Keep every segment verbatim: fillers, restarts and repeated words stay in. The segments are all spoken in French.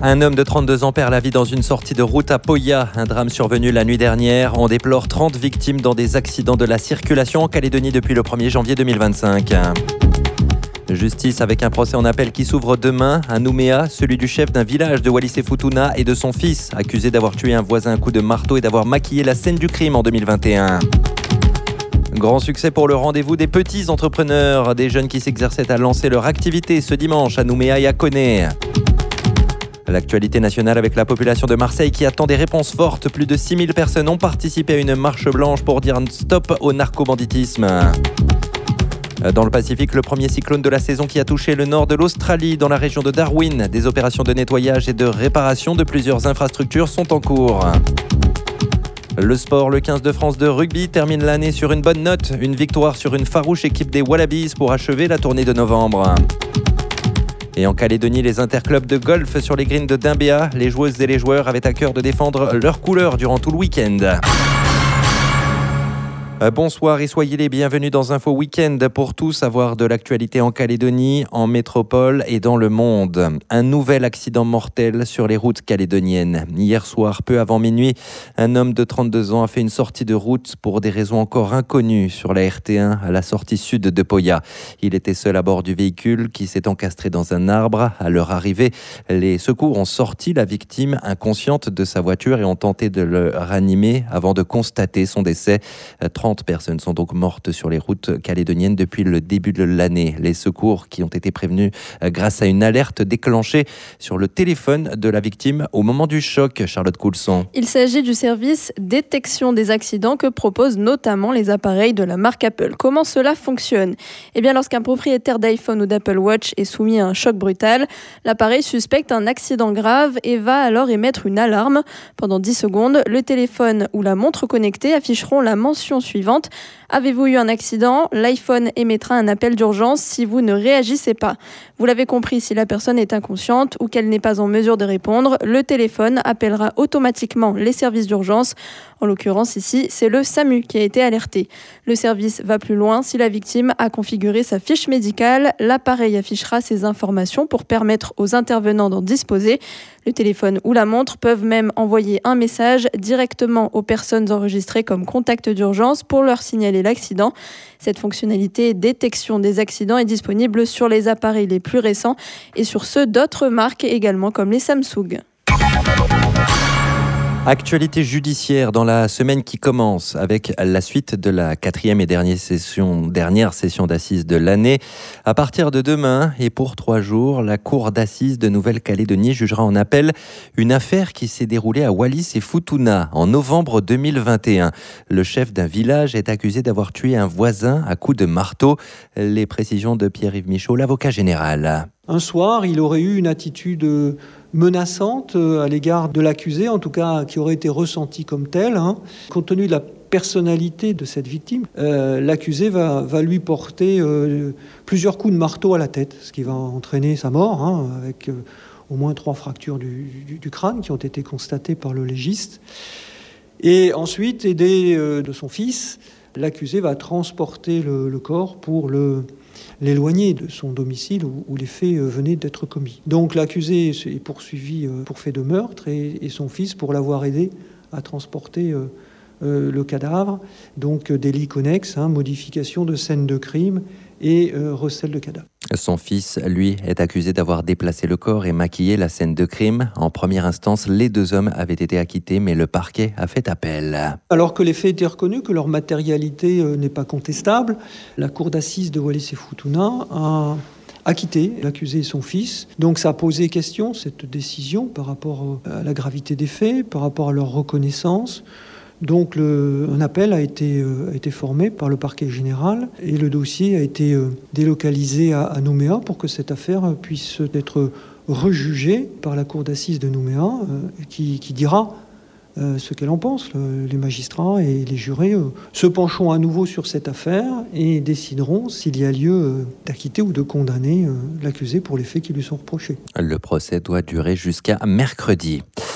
Un homme de trente-deux ans perd la vie dans une sortie de route à Poya. Un drame survenu la nuit dernière. On déplore trente victimes dans des accidents de la circulation en Calédonie depuis le premier janvier deux mille vingt-cinq. Justice avec un procès en appel qui s'ouvre demain à Nouméa, celui du chef d'un village de Wallis-et-Futuna et de son fils, accusé d'avoir tué un voisin à coups de marteau et d'avoir maquillé la scène du crime en deux mille vingt et un. Grand succès pour le rendez-vous des petits entrepreneurs, des jeunes qui s'exerçaient à lancer leur activité ce dimanche à Nouméa et à Koné. L'actualité nationale avec la population de Marseille qui attend des réponses fortes. Plus de six mille personnes ont participé à une marche blanche pour dire stop au narcobanditisme. Dans le Pacifique, le premier cyclone de la saison qui a touché le nord de l'Australie, dans la région de Darwin. Des opérations de nettoyage et de réparation de plusieurs infrastructures sont en cours. Le sport, le quinze de France de rugby termine l'année sur une bonne note. Une victoire sur une farouche équipe des Wallabies pour achever la tournée de novembre. Et en Calédonie, les interclubs de golf sur les greens de Dimbéa, les joueuses et les joueurs avaient à cœur de défendre leurs couleurs durant tout le week-end. Bonsoir et soyez les bienvenus dans Info Week-end pour tout savoir de l'actualité en Calédonie, en métropole et dans le monde. Un nouvel accident mortel sur les routes calédoniennes. Hier soir, peu avant minuit, un homme de trente-deux ans a fait une sortie de route pour des raisons encore inconnues sur la R T un à la sortie sud de Poya. Il était seul à bord du véhicule qui s'est encastré dans un arbre. À leur arrivée, les secours ont sorti la victime inconsciente de sa voiture et ont tenté de le ranimer avant de constater son décès. trente personnes sont donc mortes sur les routes calédoniennes depuis le début de l'année. Les secours qui ont été prévenus grâce à une alerte déclenchée sur le téléphone de la victime au moment du choc. Charlotte Coulson. Il s'agit du service détection des accidents que proposent notamment les appareils de la marque Apple. Comment cela fonctionne ? Eh bien, lorsqu'un propriétaire d'iPhone ou d'Apple Watch est soumis à un choc brutal, l'appareil suspecte un accident grave et va alors émettre une alarme. Pendant dix secondes, le téléphone ou la montre connectée afficheront la mention suivante. Avez-vous eu un accident ? L'iPhone émettra un appel d'urgence si vous ne réagissez pas. Vous l'avez compris, si la personne est inconsciente ou qu'elle n'est pas en mesure de répondre, le téléphone appellera automatiquement les services d'urgence. En l'occurrence ici, c'est le SAMU qui a été alerté. Le service va plus loin. Si la victime a configuré sa fiche médicale, l'appareil affichera ces informations pour permettre aux intervenants d'en disposer. Le téléphone ou la montre peuvent même envoyer un message directement aux personnes enregistrées comme contact d'urgence pour leur signaler l'accident. Cette fonctionnalité détection des accidents est disponible sur les appareils les plus récents et sur ceux d'autres marques également comme les Samsung. Actualité judiciaire dans la semaine qui commence avec la suite de la quatrième et dernière session, dernière session d'assises de l'année. À partir de demain et pour trois jours, la Cour d'assises de Nouvelle-Calédonie jugera en appel une affaire qui s'est déroulée à Wallis-et-Futuna en novembre deux mille vingt et un. Le chef d'un village est accusé d'avoir tué un voisin à coups de marteau. Les précisions de Pierre-Yves Michaud, l'avocat général. Un soir, il aurait eu une attitude menaçante à l'égard de l'accusé, en tout cas qui aurait été ressentie comme telle. Hein. Compte tenu de la personnalité de cette victime, euh, l'accusé va, va lui porter euh, plusieurs coups de marteau à la tête, ce qui va entraîner sa mort, hein, avec euh, au moins trois fractures du, du, du crâne qui ont été constatées par le légiste. Et ensuite, aidé euh, de son fils, l'accusé va transporter le, le corps pour le... l'éloigner de son domicile où, où les faits euh, venaient d'être commis. Donc l'accusé est poursuivi euh, pour fait de meurtre et, et son fils pour l'avoir aidé à transporter euh, euh, le cadavre. Donc euh, délit connexe, hein, modification de scène de crime et euh, recel de cadavre. Son fils, lui, est accusé d'avoir déplacé le corps et maquillé la scène de crime. En première instance, les deux hommes avaient été acquittés, mais le parquet a fait appel. Alors que les faits étaient reconnus, que leur matérialité euh, n'est pas contestable, la cour d'assises de Wallis-et-Futuna a acquitté l'accusé et son fils. Donc ça a posé question, cette décision, par rapport à la gravité des faits, par rapport à leur reconnaissance. Donc le, un appel a été, euh, a été formé par le parquet général et le dossier a été euh, délocalisé à, à Nouméa pour que cette affaire puisse être rejugée par la cour d'assises de Nouméa euh, qui, qui dira euh, ce qu'elle en pense. Le, les magistrats et les jurés euh, se pencheront à nouveau sur cette affaire et décideront s'il y a lieu euh, d'acquitter ou de condamner euh, l'accusé pour les faits qui lui sont reprochés. Le procès doit durer jusqu'à mercredi.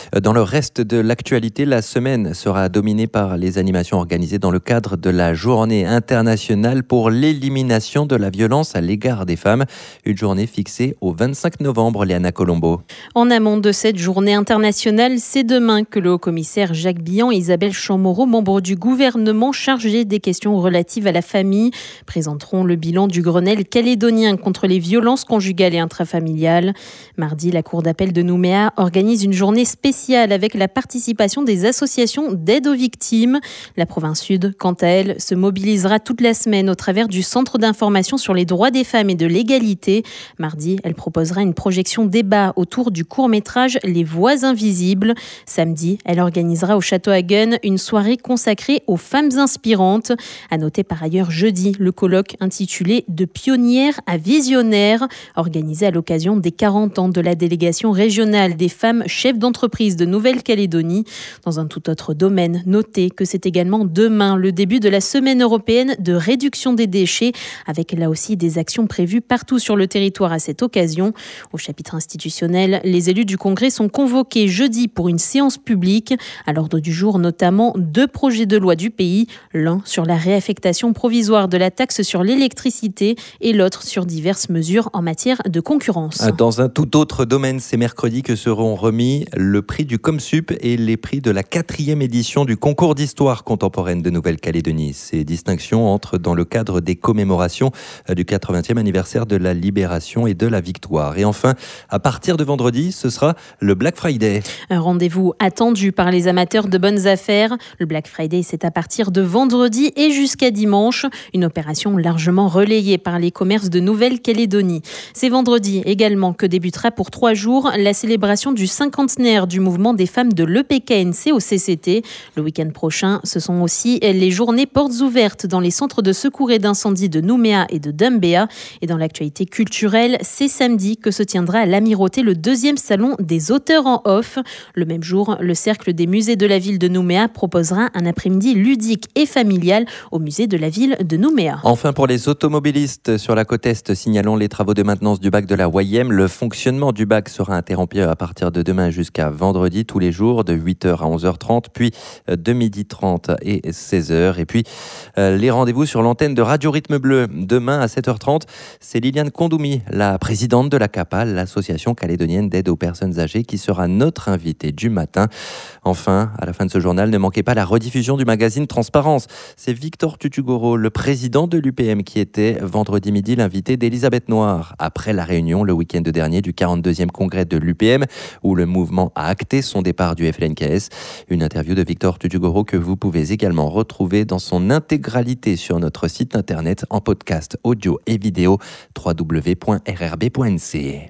Dans le reste de l'actualité, la semaine sera dominée par les animations organisées dans le cadre de la Journée internationale pour l'élimination de la violence à l'égard des femmes. Une journée fixée au vingt-cinq novembre, Léana Colombo. En amont de cette journée internationale, c'est demain que le haut-commissaire Jacques Bian et Isabelle Chamorro, membres du gouvernement chargés des questions relatives à la famille, présenteront le bilan du Grenelle calédonien contre les violences conjugales et intrafamiliales. Mardi, la Cour d'appel de Nouméa organise une journée spéciale avec la participation des associations d'aide aux victimes. La province sud, quant à elle, se mobilisera toute la semaine au travers du Centre d'information sur les droits des femmes et de l'égalité. Mardi, elle proposera une projection débat autour du court-métrage Les Voix invisibles. Samedi, elle organisera au Château Hagen une soirée consacrée aux femmes inspirantes. À noter par ailleurs jeudi le colloque intitulé « De pionnières à visionnaires » organisé à l'occasion des quarante ans de la délégation régionale des femmes chefs d'entreprise de Nouvelle-Calédonie. Dans un tout autre domaine, notez que c'est également demain le début de la semaine européenne de réduction des déchets, avec là aussi des actions prévues partout sur le territoire à cette occasion. Au chapitre institutionnel, les élus du Congrès sont convoqués jeudi pour une séance publique. À l'ordre du jour, notamment deux projets de loi du pays, l'un sur la réaffectation provisoire de la taxe sur l'électricité et l'autre sur diverses mesures en matière de concurrence. Dans un tout autre domaine, c'est mercredi que seront remis le prix du ComSup et les prix de la quatrième édition du concours d'histoire contemporaine de Nouvelle-Calédonie. Ces distinctions entrent dans le cadre des commémorations du quatre-vingtième anniversaire de la libération et de la victoire. Et enfin, à partir de vendredi, ce sera le Black Friday. Un rendez-vous attendu par les amateurs de bonnes affaires. Le Black Friday, c'est à partir de vendredi et jusqu'à dimanche. Une opération largement relayée par les commerces de Nouvelle-Calédonie. C'est vendredi également que débutera pour trois jours la célébration du cinquantenaire du mouvement des femmes de l'E P K N C au C C T. Le week-end prochain, ce sont aussi les journées portes ouvertes dans les centres de secours et d'incendie de Nouméa et de Dumbéa. Et dans l'actualité culturelle, c'est samedi que se tiendra à l'Amirauté le deuxième salon des auteurs en off. Le même jour, le Cercle des musées de la ville de Nouméa proposera un après-midi ludique et familial au musée de la ville de Nouméa. Enfin, pour les automobilistes sur la côte Est, signalons les travaux de maintenance du bac de la Wayem. Le fonctionnement du bac sera interrompu à partir de demain jusqu'à vendredi, tous les jours, de huit heures à onze heures trente, puis de midi trente et seize heures. Et puis, euh, les rendez-vous sur l'antenne de Radio Rythme Bleu. Demain à sept heures trente, c'est Liliane Kondoumi, la présidente de la CAPAL, l'association calédonienne d'aide aux personnes âgées, qui sera notre invitée du matin. Enfin, à la fin de ce journal, ne manquez pas la rediffusion du magazine Transparence. C'est Victor Tutugoro, le président de l'U P M, qui était vendredi midi l'invité d'Elisabeth Noir. Après la réunion le week-end dernier du quarante-deuxième congrès de l'U P M, où le mouvement a acté son départ du F L N K S. Une interview de Victor Tutugoro que vous pouvez également retrouver dans son intégralité sur notre site internet en podcast audio et vidéo w w w point r r b point n c.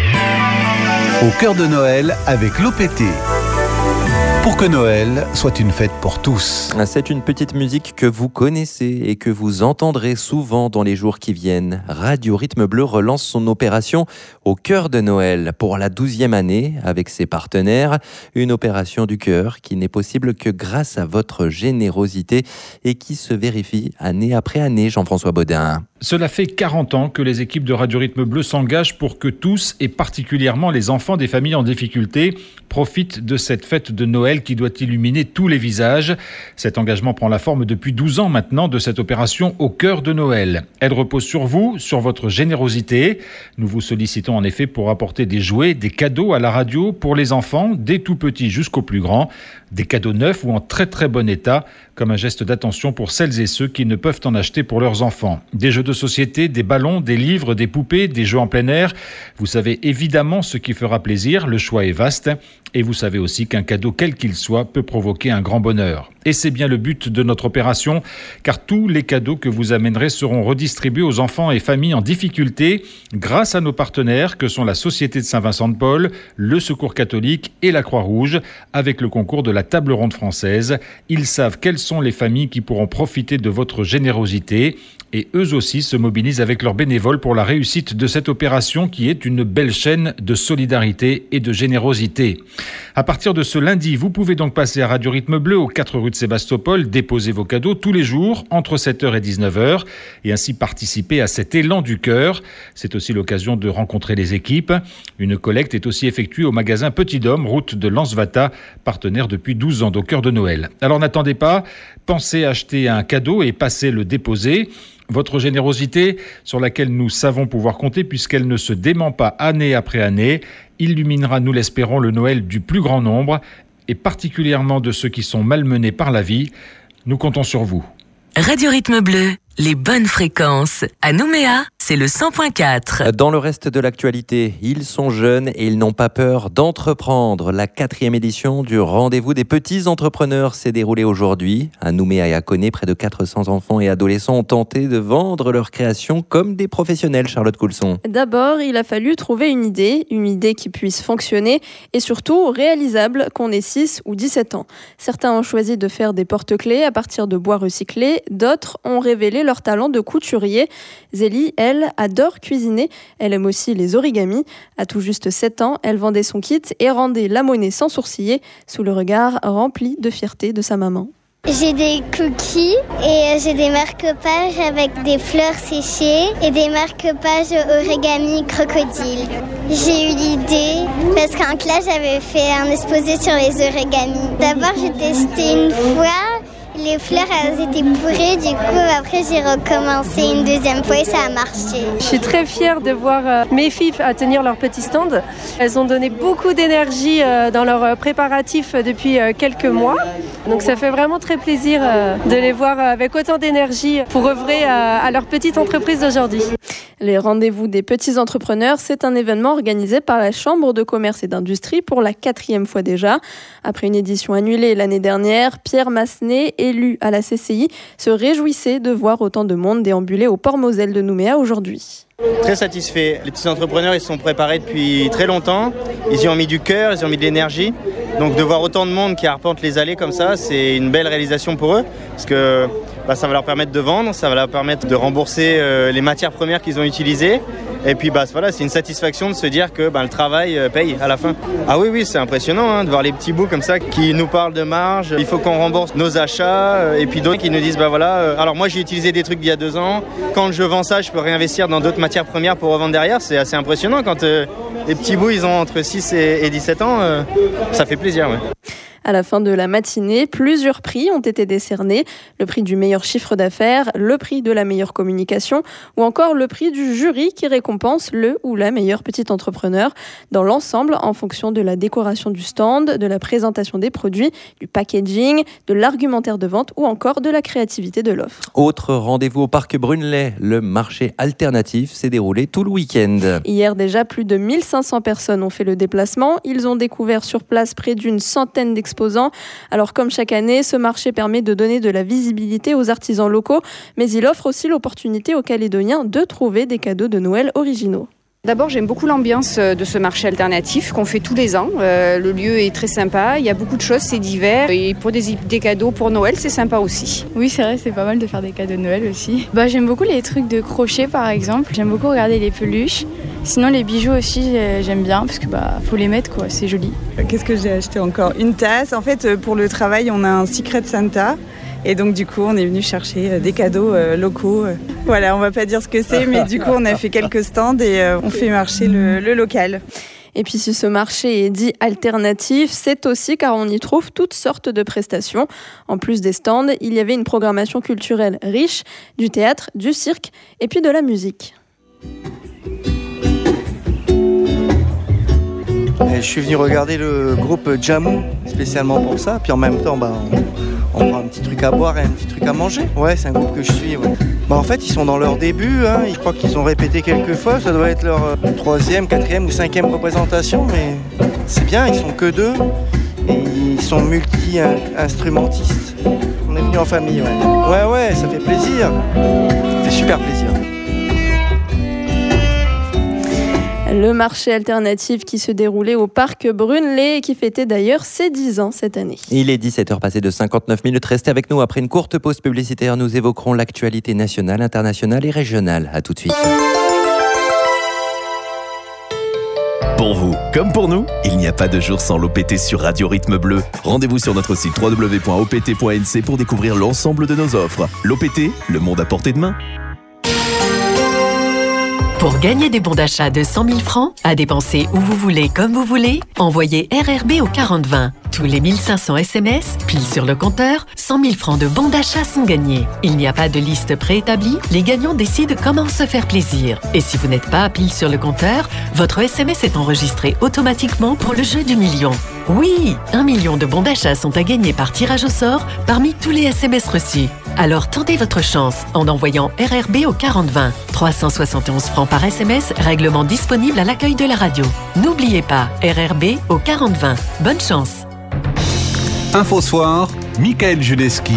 Au cœur de Noël avec l'O P T. Pour que Noël soit une fête pour tous. C'est une petite musique que vous connaissez et que vous entendrez souvent dans les jours qui viennent. Radio Rythme Bleu relance son opération Au cœur de Noël pour la douzième année avec ses partenaires. Une opération du cœur qui n'est possible que grâce à votre générosité et qui se vérifie année après année. Jean-François Baudin. Cela fait quarante ans que les équipes de Radio Rythme Bleu s'engagent pour que tous, et particulièrement les enfants des familles en difficulté, profitent de cette fête de Noël qui doit illuminer tous les visages. Cet engagement prend la forme depuis douze ans maintenant de cette opération Au cœur de Noël. Elle repose sur vous, sur votre générosité. Nous vous sollicitons en effet pour apporter des jouets, des cadeaux à la radio pour les enfants, des tout petits jusqu'aux plus grands, des cadeaux neufs ou en très très bon état, comme un geste d'attention pour celles et ceux qui ne peuvent en acheter pour leurs enfants. Des jeux de société, des ballons, des livres, des poupées, des jeux en plein air. Vous savez évidemment ce qui fera plaisir, le choix est vaste. Et vous savez aussi qu'un cadeau, quel qu'il soit, peut provoquer un grand bonheur. Et c'est bien le but de notre opération, car tous les cadeaux que vous amènerez seront redistribués aux enfants et familles en difficulté grâce à nos partenaires que sont la Société de Saint-Vincent-de-Paul, le Secours catholique et la Croix-Rouge, avec le concours de la Table ronde française. Ils savent quelles sont les familles qui pourront profiter de votre générosité. et eux aussi se mobilisent avec leurs bénévoles pour la réussite de cette opération qui est une belle chaîne de solidarité et de générosité. À partir de ce lundi, vous pouvez donc passer à Radio Rythme Bleu aux quatre rue de Sébastopol, déposer vos cadeaux tous les jours entre sept heures et dix-neuf heures et ainsi participer à cet élan du cœur. C'est aussi l'occasion de rencontrer les équipes. Une collecte est aussi effectuée au magasin Petit Dôme, route de Lansvata, partenaire depuis douze ans au cœur de Noël. Alors n'attendez pas, pensez à acheter un cadeau et passez le déposer. Votre générosité, sur laquelle nous savons pouvoir compter puisqu'elle ne se dément pas année après année, illuminera, nous l'espérons, le Noël du plus grand nombre et particulièrement de ceux qui sont malmenés par la vie. Nous comptons sur vous. Radio Rythme Bleu, les bonnes fréquences. À Nouméa, c'est le cent point quatre. Dans le reste de l'actualité, ils sont jeunes et ils n'ont pas peur d'entreprendre. La quatrième édition du Rendez-vous des petits entrepreneurs s'est déroulée aujourd'hui. À Nouméa et à Koné, près de quatre cents enfants et adolescents ont tenté de vendre leur création comme des professionnels, Charlotte Coulson. D'abord, il a fallu trouver une idée, une idée qui puisse fonctionner et surtout réalisable, qu'on ait six ou dix-sept ans. Certains ont choisi de faire des porte-clés à partir de bois recyclé, d'autres ont révélé leur talent de couturier. Zélie, elle, adore cuisiner. Elle aime aussi les origamis. À tout juste sept ans, elle vendait son kit et rendait la monnaie sans sourciller, sous le regard rempli de fierté de sa maman. J'ai des cookies et j'ai des marque-pages avec des fleurs séchées et des marque-pages origami crocodile. J'ai eu l'idée parce qu'en classe, j'avais fait un exposé sur les origamis. D'abord, j'ai testé une fois. Les fleurs, elles étaient bourrées, du coup, après, j'ai recommencé une deuxième fois et ça a marché. Je suis très fière de voir mes filles à tenir leur petit stand. Elles ont donné beaucoup d'énergie dans leurs préparatifs depuis quelques mois. Donc ça fait vraiment très plaisir de les voir avec autant d'énergie pour œuvrer à leur petite entreprise d'aujourd'hui. Les Rendez-vous des petits entrepreneurs, c'est un événement organisé par la Chambre de commerce et d'industrie pour la quatrième fois déjà. Après une édition annulée l'année dernière, Pierre Massenet, élu à la C C I, se réjouissait de voir autant de monde déambuler au Port Moselle de Nouméa aujourd'hui. Très satisfait. Les petits entrepreneurs, ils se sont préparés depuis très longtemps. Ils y ont mis du cœur, ils y ont mis de l'énergie. Donc de voir autant de monde qui arpente les allées comme ça, c'est une belle réalisation pour eux. Parce que bah, ça va leur permettre de vendre, ça va leur permettre de rembourser euh, les matières premières qu'ils ont utilisées. Et puis bah, voilà, c'est une satisfaction de se dire que bah, le travail euh, paye à la fin. Ah oui, oui, c'est impressionnant hein, de voir les petits bouts comme ça qui nous parlent de marge. Il faut qu'on rembourse nos achats. Euh, et puis d'autres qui nous disent, bah voilà, euh, alors moi j'ai utilisé des trucs d'il y a deux ans. Quand je vends ça, je peux réinvestir dans d'autres matières premières pour revendre derrière. C'est assez impressionnant quand euh, les petits bouts, ils ont entre six et dix-sept ans. Euh, ça fait plaisir, ouais. À la fin de la matinée, plusieurs prix ont été décernés. Le prix du meilleur chiffre d'affaires, le prix de la meilleure communication ou encore le prix du jury qui récompense le ou la meilleure petite entrepreneur dans l'ensemble en fonction de la décoration du stand, de la présentation des produits, du packaging, de l'argumentaire de vente ou encore de la créativité de l'offre. Autre rendez-vous au Parc Brunelay, le marché alternatif s'est déroulé tout le week-end. Hier déjà, plus de mille cinq cents personnes ont fait le déplacement. Ils ont découvert sur place près d'une centaine d'exposants. Alors comme chaque année, ce marché permet de donner de la visibilité aux artisans locaux, mais il offre aussi l'opportunité aux Calédoniens de trouver des cadeaux de Noël originaux. D'abord, j'aime beaucoup l'ambiance de ce marché alternatif qu'on fait tous les ans. Euh, le lieu est très sympa, il y a beaucoup de choses, c'est divers. Et pour des, des cadeaux pour Noël, c'est sympa aussi. Oui, c'est vrai, c'est pas mal de faire des cadeaux de Noël aussi. Bah, j'aime beaucoup les trucs de crochet, par exemple. J'aime beaucoup regarder les peluches. Sinon, les bijoux aussi, j'aime bien parce que bah, faut les mettre, quoi. C'est joli. Qu'est-ce que j'ai acheté encore ? Une tasse. En fait, pour le travail, on a un Secret Santa. Et donc du coup, on est venu chercher des cadeaux euh, locaux. Voilà, on va pas dire ce que c'est, mais du coup, on a fait quelques stands et euh, on fait marcher le, le local. Et puis si ce marché est dit alternatif, c'est aussi car on y trouve toutes sortes de prestations. En plus des stands, il y avait une programmation culturelle riche, du théâtre, du cirque et puis de la musique. Et je suis venu regarder le groupe Jamou spécialement pour ça, puis en même temps, bah, on, on prend un petit truc à boire et un petit truc à manger. Ouais, c'est un groupe que je suis. Ouais. Bah, en fait, ils sont dans leur début, hein. Je crois qu'ils ont répété quelques fois, ça doit être leur euh, troisième, quatrième ou cinquième représentation, mais c'est bien, ils sont que deux et ils sont multi-instrumentistes. On est venus en famille, ouais. Ouais, ouais, ça fait plaisir, ça fait super plaisir. Le marché alternatif qui se déroulait au parc Brunelay et qui fêtait d'ailleurs ses dix ans cette année. Il est dix-sept heures passées de cinquante-neuf minutes. Restez avec nous après une courte pause publicitaire. Nous évoquerons l'actualité nationale, internationale et régionale. À tout de suite. Pour vous, comme pour nous, il n'y a pas de jour sans l'O P T sur Radio Rythme Bleu. Rendez-vous sur notre site w w w point o p t point n c pour découvrir l'ensemble de nos offres. L'O P T, le monde à portée de main. Pour gagner des bons d'achat de cent mille francs, à dépenser où vous voulez, comme vous voulez, envoyez R R B au quarante vingt. Tous les mille cinq cents S M S, pile sur le compteur, cent mille francs de bons d'achat sont gagnés. Il n'y a pas de liste préétablie, les gagnants décident comment se faire plaisir. Et si vous n'êtes pas pile sur le compteur, votre S M S est enregistré automatiquement pour le jeu du million. Oui, un million de bons d'achat sont à gagner par tirage au sort parmi tous les S M S reçus. Alors tentez votre chance en envoyant R R B au quarante vingt. trois cent soixante et onze francs par S M S, règlement disponible à l'accueil de la radio. N'oubliez pas, R R B au quarante vingt. Bonne chance. Info Soir, Michael Juleski.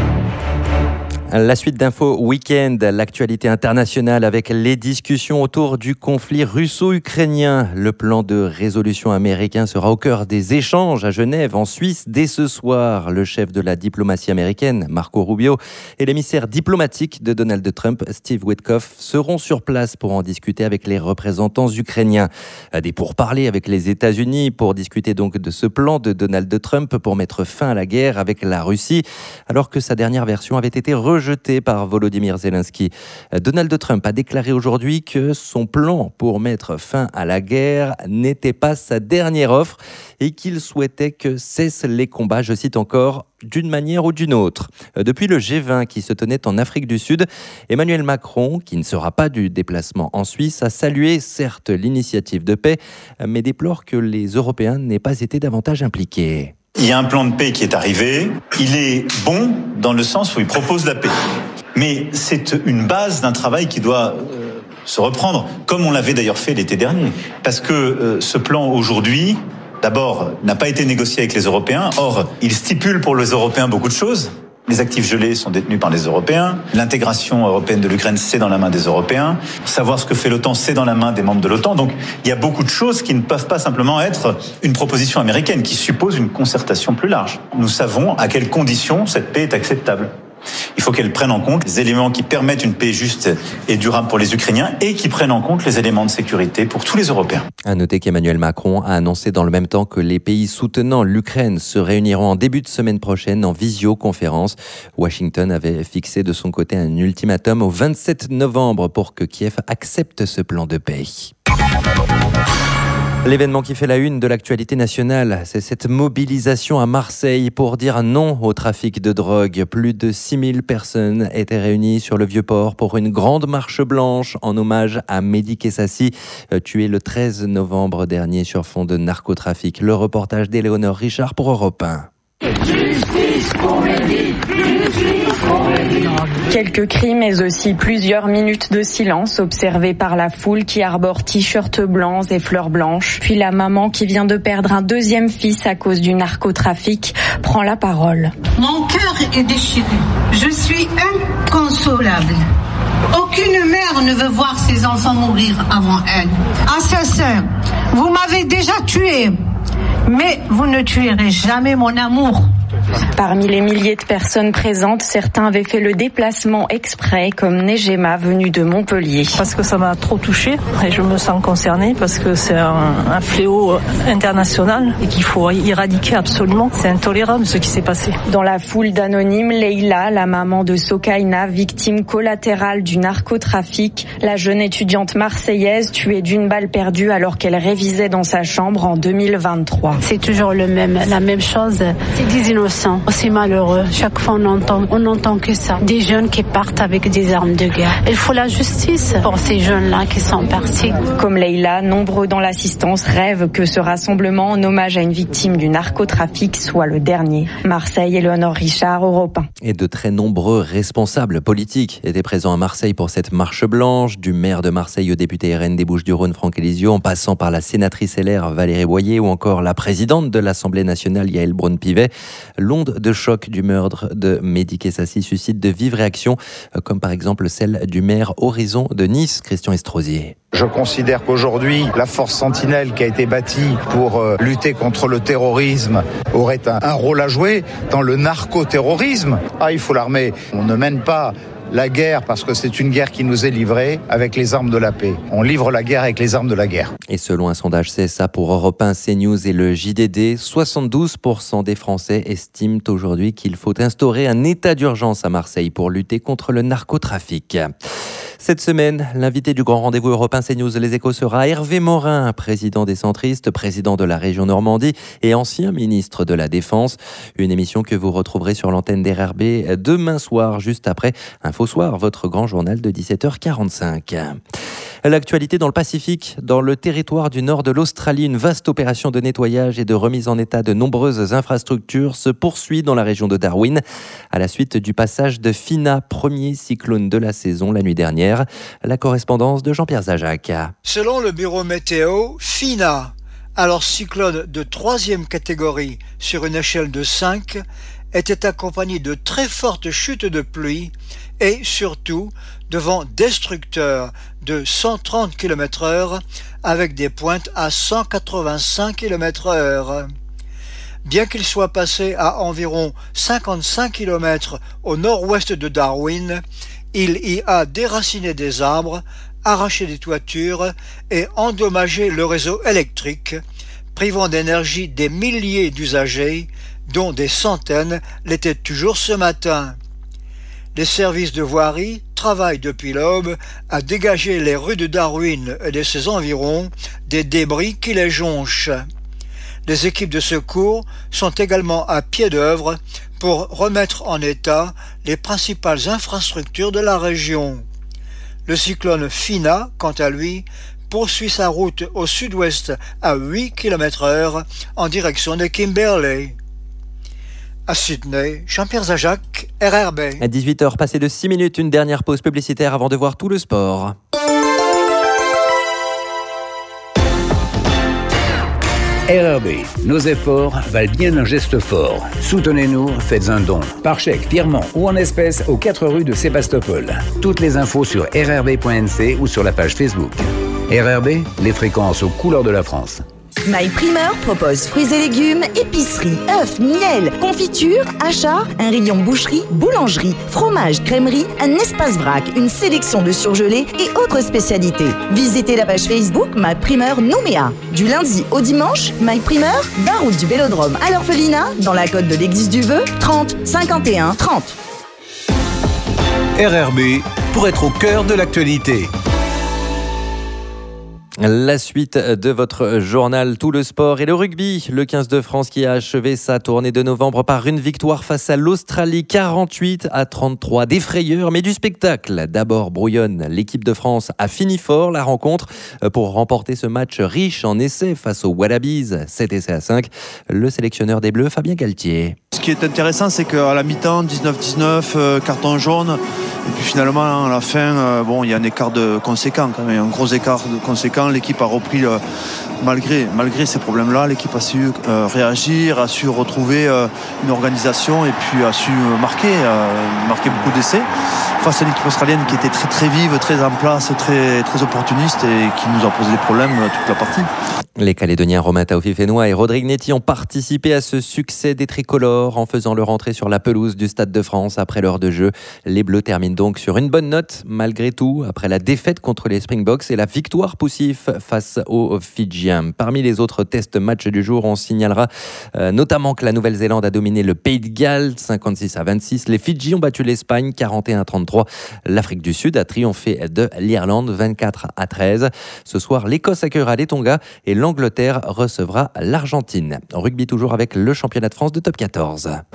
La suite d'Info Week-end, l'actualité internationale avec les discussions autour du conflit russo-ukrainien. Le plan de résolution américain sera au cœur des échanges à Genève, en Suisse, dès ce soir. Le chef de la diplomatie américaine, Marco Rubio, et l'émissaire diplomatique de Donald Trump, Steve Witkoff, seront sur place pour en discuter avec les représentants ukrainiens. Des pourparlers avec les États-Unis pour discuter donc de ce plan de Donald Trump pour mettre fin à la guerre avec la Russie, alors que sa dernière version avait été rejetée jeté par Volodymyr Zelensky. Donald Trump a déclaré aujourd'hui que son plan pour mettre fin à la guerre n'était pas sa dernière offre et qu'il souhaitait que cessent les combats, je cite encore, d'une manière ou d'une autre. Depuis le G vingt qui se tenait en Afrique du Sud, Emmanuel Macron, qui ne sera pas du déplacement en Suisse, a salué certes l'initiative de paix, mais déplore que les Européens n'aient pas été davantage impliqués. Il y a un plan de paix qui est arrivé. Il est bon dans le sens où il propose la paix. Mais c'est une base d'un travail qui doit euh, se reprendre, comme on l'avait d'ailleurs fait l'été dernier. Parce que euh, ce plan aujourd'hui, d'abord, n'a pas été négocié avec les Européens. Or, il stipule pour les Européens beaucoup de choses. Les actifs gelés sont détenus par les Européens. L'intégration européenne de l'Ukraine, c'est dans la main des Européens. Savoir ce que fait l'OTAN, c'est dans la main des membres de l'OTAN. Donc, il y a beaucoup de choses qui ne peuvent pas simplement être une proposition américaine, qui suppose une concertation plus large. Nous savons à quelles conditions cette paix est acceptable. Il faut qu'elle prenne en compte les éléments qui permettent une paix juste et durable pour les Ukrainiens et qui prennent en compte les éléments de sécurité pour tous les Européens. À noter qu'Emmanuel Macron a annoncé dans le même temps que les pays soutenant l'Ukraine se réuniront en début de semaine prochaine en visioconférence. Washington avait fixé de son côté un ultimatum au vingt-sept novembre pour que Kiev accepte ce plan de paix. L'événement qui fait la une de l'actualité nationale, c'est cette mobilisation à Marseille pour dire non au trafic de drogue. Plus de six mille personnes étaient réunies sur le Vieux-Port pour une grande marche blanche en hommage à Mehdi Kessassi, tué le treize novembre dernier sur fond de narcotrafic. Le reportage d'Éléonore Richard pour Europe un. Justice pour Mehdi, justice pour Mehdi. Quelques cris, mais aussi plusieurs minutes de silence observés par la foule qui arbore t-shirts blancs et fleurs blanches. Puis la maman qui vient de perdre un deuxième fils à cause du narcotrafic prend la parole. Mon cœur est déchiré. Je suis inconsolable. Aucune mère ne veut voir ses enfants mourir avant elle. Assassin, vous m'avez déjà tué. Mais vous ne tuerez jamais mon amour. Parmi les milliers de personnes présentes, certains avaient fait le déplacement exprès, comme Nejema, venue de Montpellier. Parce que ça m'a trop touchée et je me sens concernée parce que c'est un, un fléau international et qu'il faut éradiquer absolument. C'est intolérable ce qui s'est passé. Dans la foule d'anonymes, Leïla, la maman de Sokaina, victime collatérale du narcotrafic, la jeune étudiante marseillaise tuée d'une balle perdue alors qu'elle révisait dans sa chambre en deux mille vingt-trois. C'est toujours le même, la même chose. C'est des innocents. C'est malheureux. Chaque fois on entend, on entend que ça. Des jeunes qui partent avec des armes de guerre. Il faut la justice pour ces jeunes-là qui sont partis. Comme Leïla, nombreux dans l'assistance rêvent que ce rassemblement en hommage à une victime du narcotrafic soit le dernier. Marseille, Éléonore Richard, Europe un. Et de très nombreux responsables politiques étaient présents à Marseille pour cette marche blanche, du maire de Marseille au député R N des Bouches-du-Rhône, Franck Elisio, en passant par la sénatrice L R Valérie Boyer ou encore la présidente de l'Assemblée nationale, Yaël Braun-Pivet. L'onde de choc du meurtre de Mehdi Kessassi suscite de vives réactions, comme par exemple celle du maire Horizon de Nice, Christian Estrosi. Je considère qu'aujourd'hui, la force Sentinelle qui a été bâtie pour euh, lutter contre le terrorisme aurait un, un rôle à jouer dans le narcoterrorisme. Ah, il faut l'armer. On ne mène pas la guerre parce que c'est une guerre qui nous est livrée avec les armes de la paix. On livre la guerre avec les armes de la guerre. Et selon un sondage C S A pour Europe un, CNews et le J D D, soixante-douze pour cent des Français estiment aujourd'hui qu'il faut instaurer un état d'urgence à Marseille pour lutter contre le narcotrafic. Cette semaine, l'invité du grand rendez-vous européen CNews Les Échos sera Hervé Morin, président des centristes, président de la région Normandie et ancien ministre de la Défense. Une émission que vous retrouverez sur l'antenne d'R R B demain soir, juste après Info Soir, votre grand journal de dix-sept heures quarante-cinq. L'actualité dans le Pacifique, dans le territoire du nord de l'Australie, une vaste opération de nettoyage et de remise en état de nombreuses infrastructures se poursuit dans la région de Darwin, à la suite du passage de Fina, premier cyclone de la saison la nuit dernière. La correspondance de Jean-Pierre Zajac. Selon le bureau météo, Fina, alors cyclone de troisième catégorie sur une échelle de cinq, était accompagné de très fortes chutes de pluie et surtout de vents destructeurs de cent trente kilomètres heure avec des pointes à cent quatre-vingt-cinq kilomètres heure. Bien qu'il soit passé à environ cinquante-cinq kilomètres au nord-ouest de Darwin, il y a déraciné des arbres, arraché des toitures et endommagé le réseau électrique, privant d'énergie des milliers d'usagers, dont des centaines l'étaient toujours ce matin. Les services de voirie travaillent depuis l'aube à dégager les rues de Darwin et de ses environs des débris qui les jonchent. Les équipes de secours sont également à pied d'œuvre pour remettre en état les principales infrastructures de la région. Le cyclone Fina, quant à lui, poursuit sa route au sud-ouest à huit kilomètres heure en direction de Kimberley. À Sydney, Jean-Pierre Zajac, R R B. À dix-huit heures, passé de six minutes, une dernière pause publicitaire avant de voir tout le sport. R R B, nos efforts valent bien un geste fort. Soutenez-nous, faites un don. Par chèque, virement ou en espèces aux quatre rues de Sébastopol. Toutes les infos sur r r b point n c ou sur la page Facebook. R R B, les fréquences aux couleurs de la France. My Primeur propose fruits et légumes, épicerie, œufs, miel, confiture, achats, un rayon boucherie, boulangerie, fromage, crèmerie, un espace vrac, une sélection de surgelés et autres spécialités. Visitez la page Facebook My Primeur Nouméa. Du lundi au dimanche, My Primeur, vingt route du Vélodrome à l'Orphelinat, dans la côte de l'Église du Vœu, trente cinquante et un trente. R R B, pour être au cœur de l'actualité. La suite de votre journal, tout le sport et le rugby. Le quinze de France qui a achevé sa tournée de novembre par une victoire face à l'Australie, quarante-huit à trente-trois. Des frayeurs, mais du spectacle. D'abord brouillonne, l'équipe de France a fini fort la rencontre pour remporter ce match riche en essais face aux Wallabies. sept essais à cinq. Le sélectionneur des Bleus, Fabien Galtier. Ce qui est intéressant, c'est qu'à la mi-temps, dix-neuf dix-neuf, euh, carton jaune. Et puis finalement, à la fin, euh, bon, il y a un écart de conséquent quand même, un gros écart de conséquent. L'équipe a repris, euh, malgré, malgré ces problèmes-là, l'équipe a su euh, réagir, a su retrouver euh, une organisation et puis a su marquer, euh, marquer beaucoup d'essais face à l'équipe australienne qui était très très vive, très en place, très, très opportuniste et qui nous a posé des problèmes toute la partie. Les Calédoniens Romain Taofifénois et Rodrigue Netti ont participé à ce succès des tricolores en faisant leur entrée sur la pelouse du Stade de France après l'heure de jeu. Les Bleus terminent donc sur une bonne note, malgré tout, après la défaite contre les Springboks et la victoire poussif face aux Fidjiens. Parmi les autres tests matchs du jour, on signalera euh, notamment que la Nouvelle-Zélande a dominé le Pays de Galles, cinquante-six à vingt-six. Les Fidji ont battu l'Espagne, quarante et un à trente-trois. L'Afrique du Sud a triomphé de l'Irlande, vingt-quatre à treize. Ce soir, l'Écosse accueillera les Tonga et l'Angleterre recevra l'Argentine. En rugby toujours avec le championnat de France de top quatorze.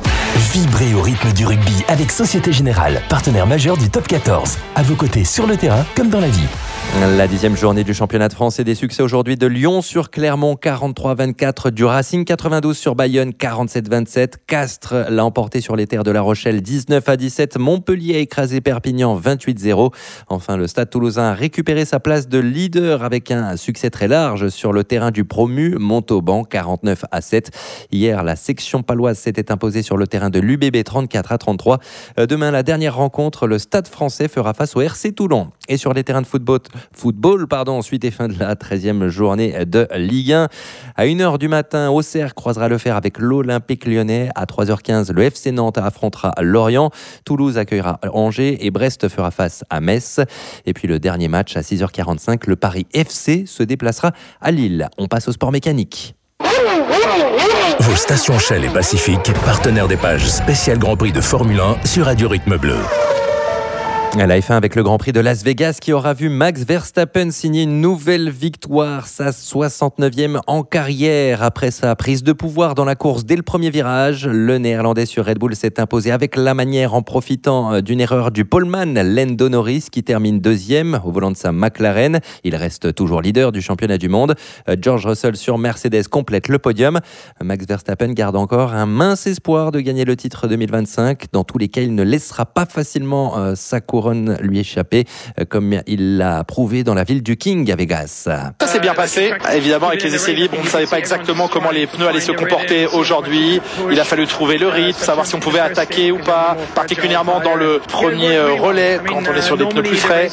Vibrez au rythme du rugby avec Société Générale, partenaire majeur du Top quatorze. À vos côtés sur le terrain comme dans la vie. La dixième journée du championnat de France et des succès aujourd'hui de Lyon sur Clermont quarante-trois à vingt-quatre, du Racing quatre-vingt-douze sur Bayonne quarante-sept à vingt-sept, Castres l'a emporté sur les terres de La Rochelle dix-neuf à dix-sept, Montpellier a écrasé Perpignan vingt-huit à zéro. Enfin, le Stade Toulousain a récupéré sa place de leader avec un succès très large sur le terrain du promu Montauban quarante-neuf à sept. Hier, la section paloise s'était imposée sur le terrain de l'U B B trente-quatre à trente-trois. Demain, la dernière rencontre, le Stade Français fera face au R C Toulon. Et sur les terrains de football, football pardon, suite et fin de la treizième journée de Ligue un. À une heure du matin, Auxerre croisera le fer avec l'Olympique Lyonnais. À trois heures quinze, le F C Nantes affrontera Lorient. Toulouse accueillera Angers et Brest fera face à Metz. Et puis le dernier match à six heures quarante-cinq, le Paris F C se déplacera à Lille. On passe au sport mécanique. Vos stations Shell et Pacifique, partenaires des pages spéciales Grand Prix de Formule un sur Radio Rythme Bleu. La F un avec le Grand Prix de Las Vegas qui aura vu Max Verstappen signer une nouvelle victoire, sa soixante-neuvième en carrière. Après sa prise de pouvoir dans la course dès le premier virage, le Néerlandais sur Red Bull s'est imposé avec la manière en profitant d'une erreur du poleman Lando Norris qui termine deuxième au volant de sa McLaren. Il reste toujours leader du championnat du monde. George Russell sur Mercedes complète le podium. Max Verstappen garde encore un mince espoir de gagner le titre deux mille vingt-cinq. Dans tous les cas, il ne laissera pas facilement euh, sa couronne lui échapper, comme il l'a prouvé dans la ville du King à Vegas. Ça s'est bien passé. Évidemment, avec les essais libres, on ne savait pas exactement comment les pneus allaient se comporter aujourd'hui. Il a fallu trouver le rythme, savoir si on pouvait attaquer ou pas, particulièrement dans le premier relais, quand on est sur des pneus plus frais.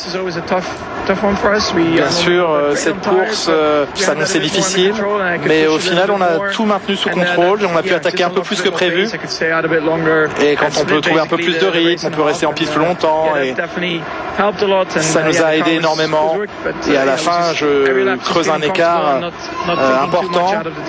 Bien sûr, cette course s'annonçait difficile, mais au final, on a tout maintenu sous contrôle. On a pu attaquer un peu plus que prévu. Et quand on peut trouver un peu plus de rythme, on peut rester en piste plus longtemps. Et ça nous a aidé énormément. Et à la fin, je creuse un écart euh, important.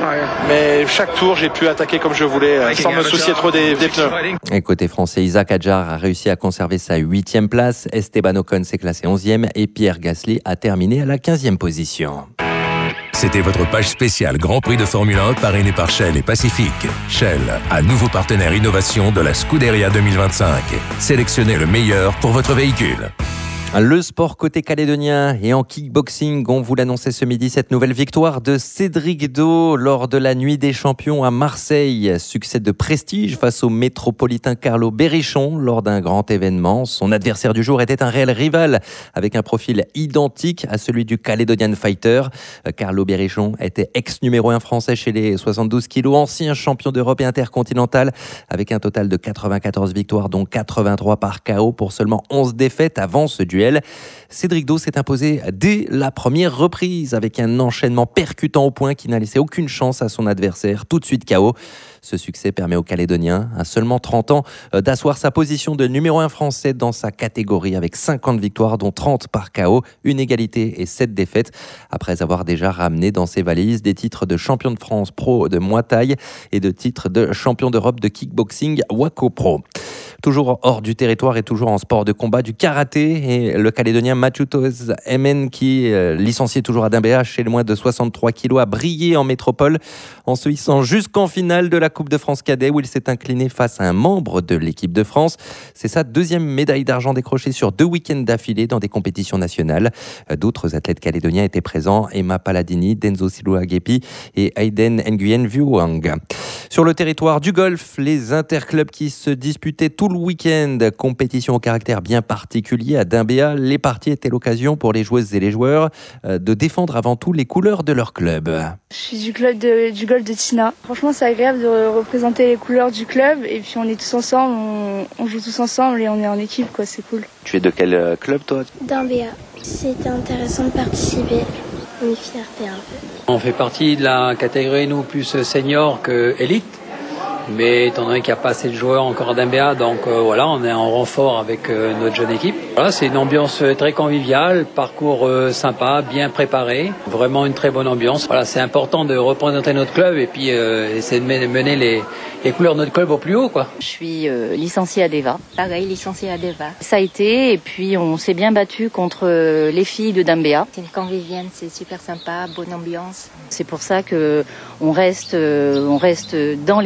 Mais chaque tour, j'ai pu attaquer comme je voulais, sans me soucier trop des, des pneus. Et côté français, Isaac Hadjar a réussi à conserver sa huitième place. Esteban Ocon s'est classé onzième et Pierre Gasly a terminé à la quinzième position. C'était votre page spéciale Grand Prix de Formule un parrainée par Shell et Pacifique. Shell, à nouveau partenaire innovation de la Scuderia deux mille vingt-cinq. Sélectionnez le meilleur pour votre véhicule. Le sport côté calédonien et en kickboxing, on vous l'annonçait ce midi, cette nouvelle victoire de Cédric Do lors de la Nuit des Champions à Marseille. Succès de prestige face au métropolitain Carlo Berrichon lors d'un grand événement. Son adversaire du jour était un réel rival avec un profil identique à celui du Calédonian Fighter. Carlo Berrichon était ex-numéro un français chez les soixante-douze kilos, ancien champion d'Europe et intercontinental avec un total de quatre-vingt-quatorze victoires dont quatre-vingt-trois par K O pour seulement onze défaites avant ce duel. Cédric Do s'est imposé dès la première reprise avec un enchaînement percutant au point qui n'a laissé aucune chance à son adversaire, tout de suite K O. Ce succès permet aux Calédoniens, à seulement trente ans, d'asseoir sa position de numéro un français dans sa catégorie avec cinquante victoires, dont trente par K O, une égalité et sept défaites, après avoir déjà ramené dans ses valises des titres de champion de France pro de Muay Thai et de titres de champion d'Europe de kickboxing Waco Pro. Toujours hors du territoire et toujours en sport de combat, du karaté, et le Calédonien Machutoz Emen, qui, euh, licencié toujours à Dimbéa chez le moins de soixante-trois kilos, a brillé en métropole en se hissant jusqu'en finale de la Coupe de France cadet où il s'est incliné face à un membre de l'équipe de France. C'est sa deuxième médaille d'argent décrochée sur deux week-ends d'affilée dans des compétitions nationales. D'autres athlètes calédoniens étaient présents, Emma Palladini, Denzo Silua Gepi et Aiden Nguyen Vuong. Sur le territoire du golf, les interclubs qui se disputaient tout le week-end, compétition au caractère bien particulier à Dimbéa, les parties étaient l'occasion pour les joueuses et les joueurs de défendre avant tout les couleurs de leur club. Je suis du club de, du golf de Tina. Franchement, c'est agréable de représenter les couleurs du club et puis on est tous ensemble, on, on joue tous ensemble et on est en équipe, quoi, c'est cool. Tu es de quel club, toi? Dimbéa. C'était intéressant de participer. On est fierté un peu. On fait partie de la catégorie, nous, plus senior que élite. Mais étant donné qu'il n'y a pas assez de joueurs encore à Dimbéa, donc euh, voilà, on est en renfort avec euh, notre jeune équipe. Voilà, c'est une ambiance très conviviale, parcours euh, sympa, bien préparé, vraiment une très bonne ambiance. Voilà, c'est important de représenter notre club et puis euh, essayer de mener les, les couleurs de notre club au plus haut, quoi. Je suis euh, licenciée à Deva. Pareil, licenciée à Deva. Ça a été, et puis on s'est bien battu contre euh, les filles de Dimbéa. C'est une convivienne, c'est super sympa, bonne ambiance. C'est pour ça que on reste, euh, on reste dans les mêmes clubs.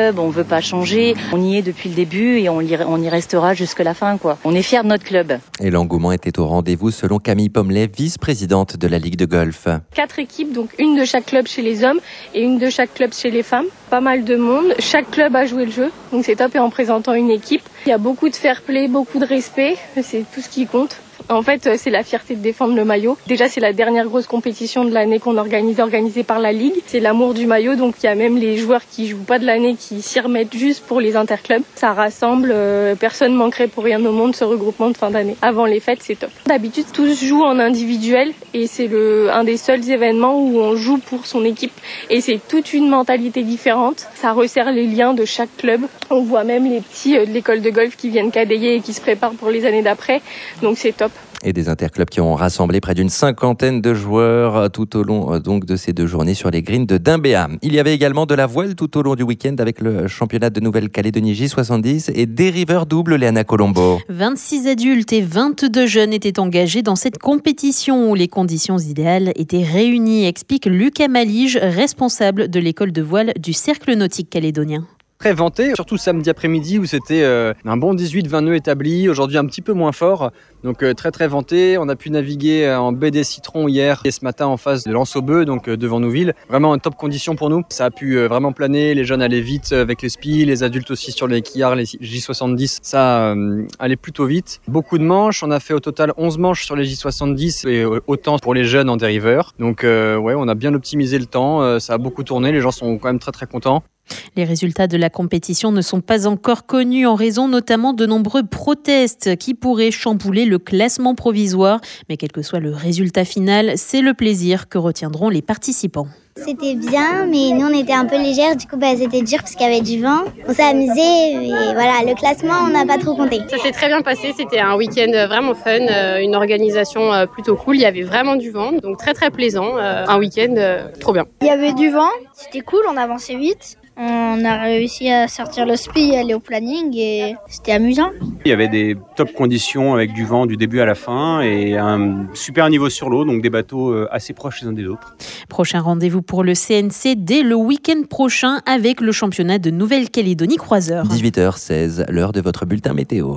club, on veut pas changer. On y est depuis le début et on y, on y restera jusqu'à la fin, quoi. On est fiers de notre club. Et l'engouement était au rendez-vous selon Camille Pommelet, vice-présidente de la Ligue de golf. Quatre équipes, donc une de chaque club chez les hommes et une de chaque club chez les femmes. Pas mal de monde. Chaque club a joué le jeu, donc c'est top. Et en présentant une équipe, il y a beaucoup de fair play, beaucoup de respect. C'est tout ce qui compte. En fait, c'est la fierté de défendre le maillot. Déjà, c'est la dernière grosse compétition de l'année qu'on organise, organisée par la Ligue. C'est l'amour du maillot, donc il y a même les joueurs qui jouent pas de l'année qui s'y remettent juste pour les interclubs. Ça rassemble, euh, personne manquerait pour rien au monde ce regroupement de fin d'année. Avant les fêtes, c'est top. D'habitude, tous jouent en individuel et c'est le un des seuls événements où on joue pour son équipe. Et c'est toute une mentalité différente. Ça resserre les liens de chaque club. On voit même les petits euh, de l'école de golf qui viennent cadayer et qui se préparent pour les années d'après. Donc c'est top. Et des interclubs qui ont rassemblé près d'une cinquantaine de joueurs tout au long donc de ces deux journées sur les greens de Dimbéa. Il y avait également de la voile tout au long du week-end avec le championnat de Nouvelle-Calédonie J soixante-dix et des rivers doubles, Léana Colombo. vingt-six adultes et vingt-deux jeunes étaient engagés dans cette compétition où les conditions idéales étaient réunies, explique Lucas Malige, responsable de l'école de voile du Cercle Nautique Calédonien. Très vanté, surtout samedi après-midi où c'était euh, un bon dix-huit vingt nœuds établis, aujourd'hui un petit peu moins fort, donc euh, très très vanté. On a pu naviguer en baie des Citrons hier et ce matin en face de l'Anse-aux-Bœufs, donc euh, devant Nouville. Vraiment en top condition pour nous, ça a pu euh, vraiment planer, les jeunes allaient vite avec les spi, les adultes aussi sur les quillards, les J soixante-dix, ça euh, allait plutôt vite. Beaucoup de manches, on a fait au total onze manches sur les J soixante-dix et euh, autant pour les jeunes en dériveur. Donc euh, ouais, on a bien optimisé le temps, euh, ça a beaucoup tourné, les gens sont quand même très très contents. Les résultats de la compétition ne sont pas encore connus en raison notamment de nombreux protestes qui pourraient chambouler le classement provisoire. Mais quel que soit le résultat final, c'est le plaisir que retiendront les participants. C'était bien, mais nous on était un peu légères, du coup bah, c'était dur parce qu'il y avait du vent. On s'est amusé et voilà, le classement on n'a pas trop compté. Ça s'est très bien passé, c'était un week-end vraiment fun, une organisation plutôt cool, il y avait vraiment du vent, donc très très plaisant, un week-end trop bien. Il y avait du vent, c'était cool, on avançait vite. On a réussi à sortir le spi et aller au planning et c'était amusant. Il y avait des top conditions avec du vent du début à la fin et un super niveau sur l'eau, donc des bateaux assez proches les uns des autres. Prochain rendez-vous pour le C N C dès le week-end prochain avec le championnat de Nouvelle-Calédonie croiseur. dix-huit heures seize, l'heure de votre bulletin météo.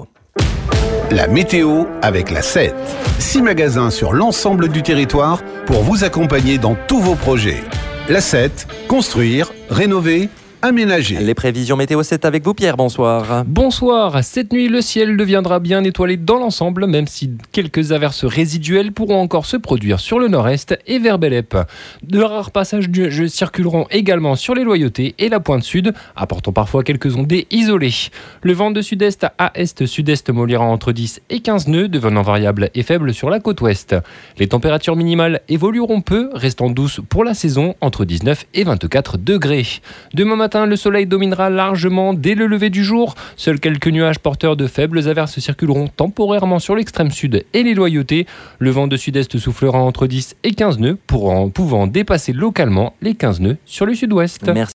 La météo avec la sept. Six magasins sur l'ensemble du territoire pour vous accompagner dans tous vos projets. La sept, construire, rénover, aménager. Les prévisions météo, c'est avec vous Pierre, bonsoir. Bonsoir, cette nuit le ciel deviendra bien étoilé dans l'ensemble, même si quelques averses résiduelles pourront encore se produire sur le nord-est et vers Bélep. De rares passages de nuages circuleront également sur les Loyautés et la pointe sud, apportant parfois quelques ondées isolées. Le vent de sud-est à est-sud-est mollira entre dix et quinze nœuds, devenant variable et faible sur la côte ouest. Les températures minimales évolueront peu, restant douces pour la saison, entre dix-neuf et vingt-quatre degrés. Demain matin, le soleil dominera largement dès le lever du jour. Seuls quelques nuages porteurs de faibles averses circuleront temporairement sur l'extrême sud et les Loyautés. Le vent de sud-est soufflera entre dix et quinze nœuds, pouvant dépasser localement les quinze nœuds sur le sud-ouest. Merci.